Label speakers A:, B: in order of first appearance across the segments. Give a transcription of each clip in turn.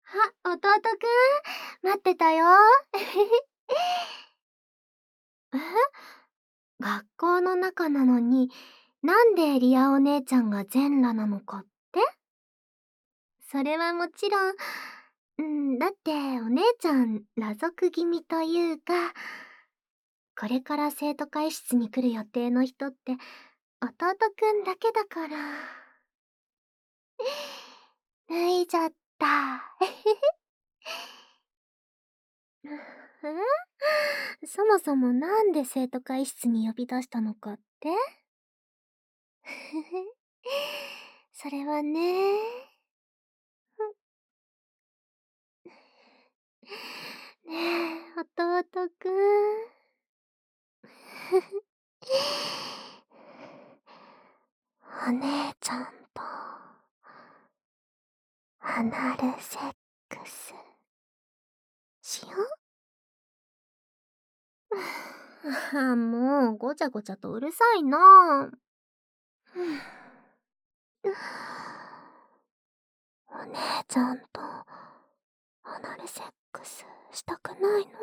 A: 弟くん、待ってたよ。え、学校の中なのに、なんでリアお姉ちゃんが全裸なのかって？それはもちろん、だってお姉ちゃん裸族気味というか、これから生徒会室に来る予定の人って弟くんだけだから。脱いじゃった。そもそもなんで生徒会室に呼び出したのかって？それはね。ねえ、弟くん。お姉ちゃんと離るセックスしよう？もうごちゃごちゃとうるさいな。お姉ちゃんとアナルセックスしたくないの？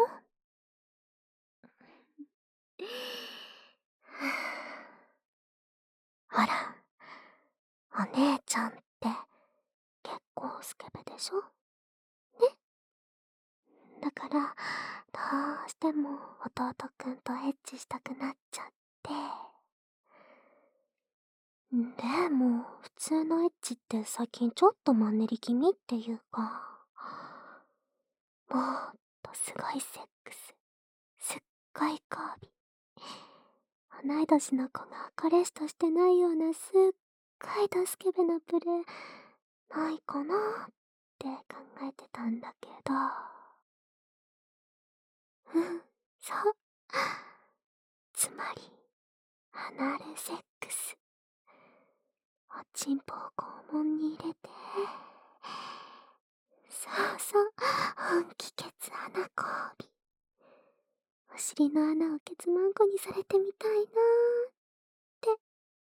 A: ほら、お姉ちゃんって結構スケベでしょ？ね。だから、どうしても弟くんとエッチしたくなっちゃって。でも、普通のエッチって最近ちょっとマンネリ気味っていうか、もっとすごいセックス、すっごい交尾。同い年の子が彼氏としてないようなすっごいドスケベなプレイ、ないかなって考えてたんだけど。そう。つまり、アナルセックス。おちんぽを肛門に入れて、そうそう、本気ケツ穴交尾。お尻の穴をケツマンコにされてみたいなーって。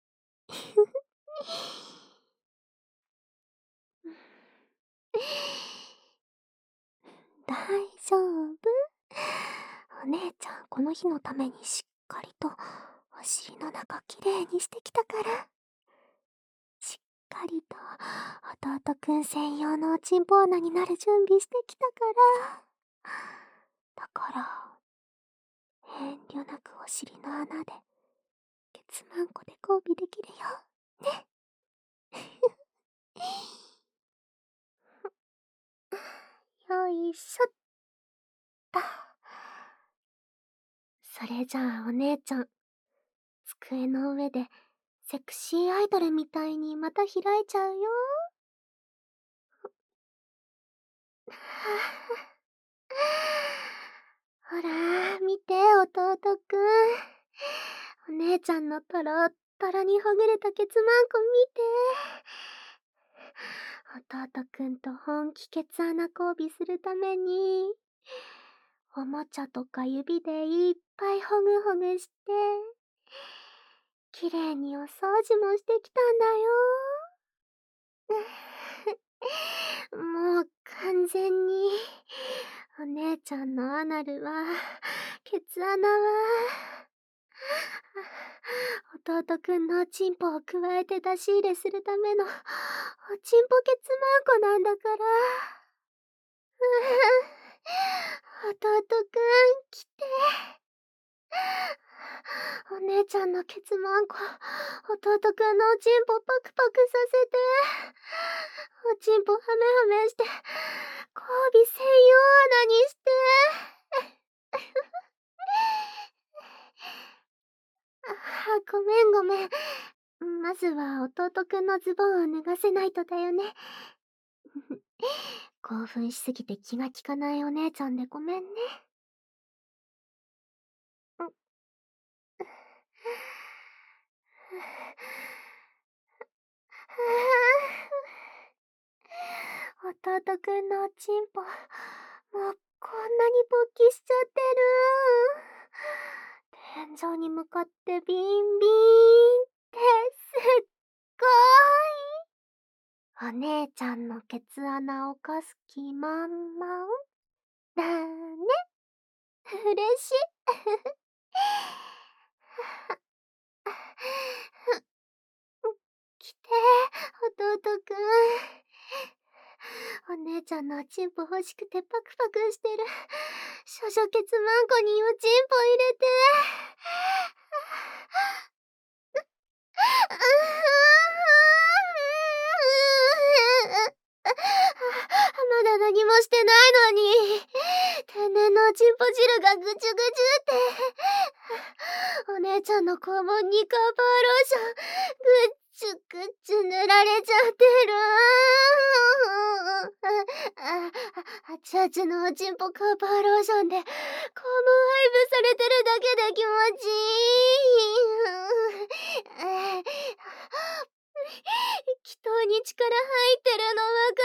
A: 大丈夫？お姉ちゃんこの日のためにしっかりとお尻の中きれいにしてきたから。しっかりと弟くん専用のおちんぽ穴になる準備してきたから。だから、遠慮なくお尻の穴でケツマンコで交尾できるよ。ね。よいしょっと。それじゃあお姉ちゃん、机の上でセクシーアイドルみたいにまた開いちゃうよ。ほら、見て、弟くん。お姉ちゃんのトロットロにほぐれたケツマンコ見て。弟くんと本気ケツ穴交尾するために、おもちゃとか指でいっぱいほぐほぐして、きれいにお掃除もしてきたんだよ。もう完全に、お姉ちゃんのアナルは、ケツ穴は、弟くんのおちんぽを加えて出し入れするための、おちんぽケツマンコなんだから。弟くん、来て。お姉ちゃんのケツマンコ、弟くんのおちんぽパクパクさせて。おちんぽハメハメして、交尾専用穴にして。ごめんごめん。まずは弟くんのズボンを脱がせないとだよね。興奮しすぎて気が利かないお姉ちゃんでごめんね。弟くんのおちんぽ、もうこんなに勃起しちゃってる。天井に向かってビンビーンってすっごーい。 お姉ちゃんのケツ穴をかす気満々だね。嬉しい。来て、弟くん。お姉ちゃんのおちんぽ欲しくてパクパクしてる。少女ケツマンコにおちんぽ入れて。まだ何もしてないのに。天然のおちんぽ汁がぐちゅぐちゅって。お姉ちゃんの肛門にカバーローション、ぐっちゅぐちゅ塗られちゃってる。熱々のおちんぽカバーローションで、肛門配布されてるだけで気持ちいい。気筒に力入ってるのわか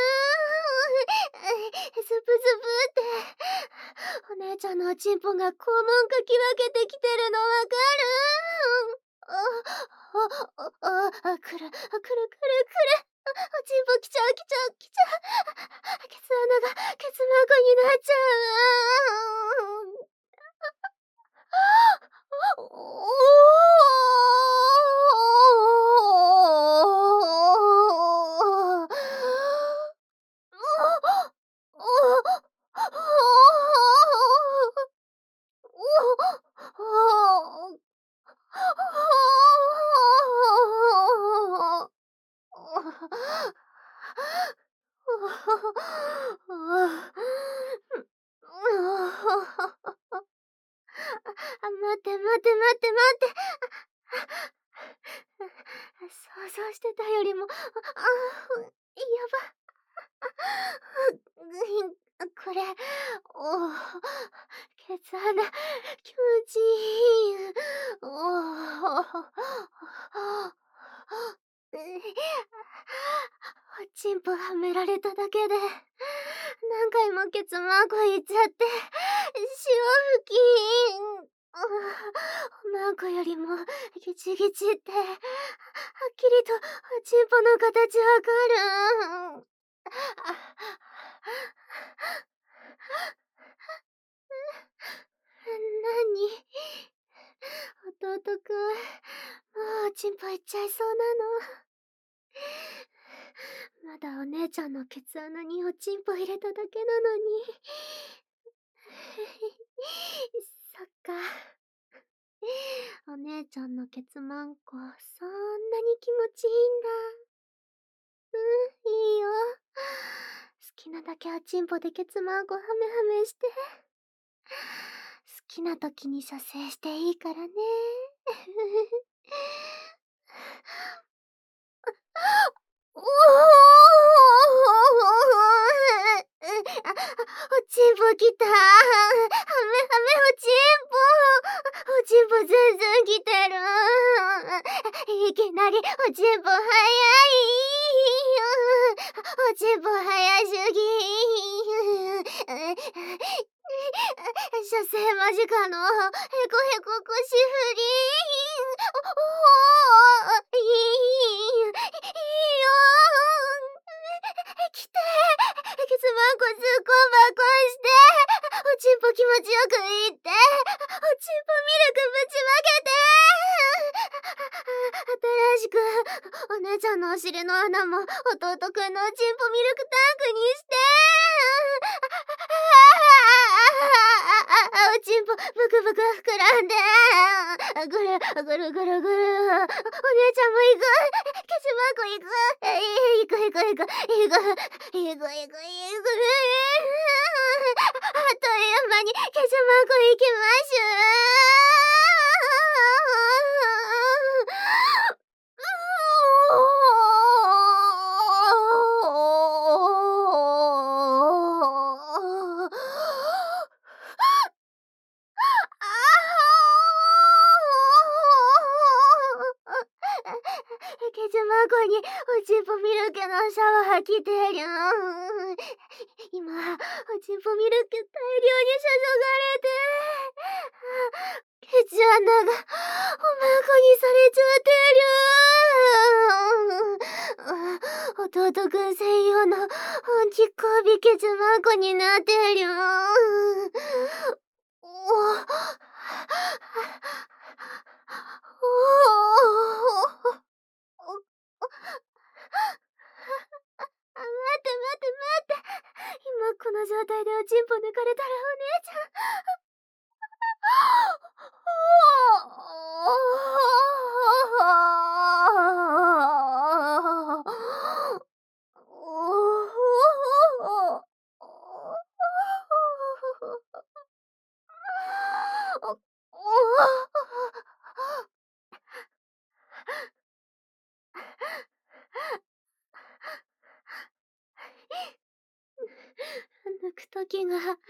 A: る？ズブズブって。お姉ちゃんのおちんぽが肛門かき分けてきてるのわかる？くるくるくる。おちんぽ来ちゃう。ケツ穴がケツマークになっちゃう。待って。想像してたよりも、やば。これ、ケツ穴、気持ちいい。おちんぽはめられただけで、何回もケツマークいっちゃって、潮吹き。マークよりもギチギチって、はっきりとおちんぽの形わかる。弟くん、もうおちんぽいっちゃいそうなの。まだお姉ちゃんのケツ穴におちんぽ入れただけなのに。そっか。お姉ちゃんのケツマンコ、そんなに気持ちいいんだ。いいよ。好きなだけおちんぽでケツマンコハメハメして。好きな時に射精していいからね。おちんぽきた。ハメハメおちんぽ全然きてる。いきなりおちんぽ早い。おちんぽ早すぎ。射精間近のヘコヘコ腰振り。いいよ。来て。ケツマンコずっこんばこして。おちんぽ気持ちよくいって。おちんぽミルクぶちまけて。新しくお姉ちゃんのお尻の穴も弟くんのおちんぽミルクタンクにして。おちんぽブクブク膨らんで。ぐるぐるぐるぐる。お姉ちゃんも行く。ケツマンコ行く。行く。あっという間にケツマンコ行きましケツマンコにおちんぽミルクのシャワー来てる。今、おちんぽミルク大量に注がれて、ケツ穴がおまんこにされちゃってる。 弟くん専用の本気交尾ケツマンコになってるよ。おお。待って待って。今この状態でおちんぽ抜かれたらお姉ちゃん。抜くときが一番やばいんだから。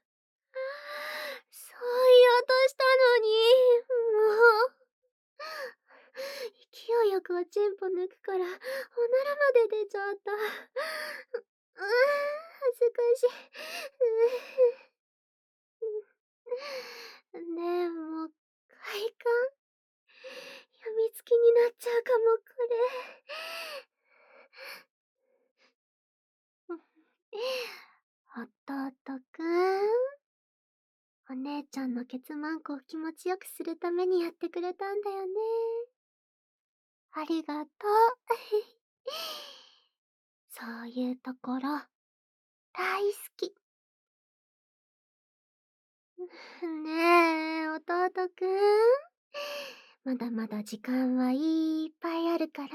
A: そう言おうとしたのに、もう。勢いよくおちんぽ抜くから、おならまで出ちゃった。恥ずかしい。でも、快感やみつきになっちゃうかも、これ。弟くん。お姉ちゃんのケツマンコを気持ちよくするためにやってくれたんだよね。ありがとう。そういうところ、大好き。ねえ、弟くん。まだまだ時間はいっぱいあるから、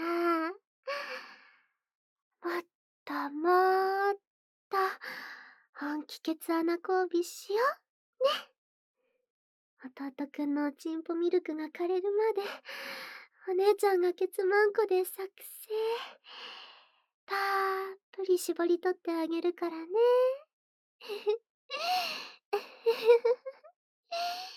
A: もっともっと、本気ケツ穴交尾しよう。ね。弟くんのおちんぽミルクが枯れるまで、お姉ちゃんがケツマンコで作成。たっぷり絞り取ってあげるからね。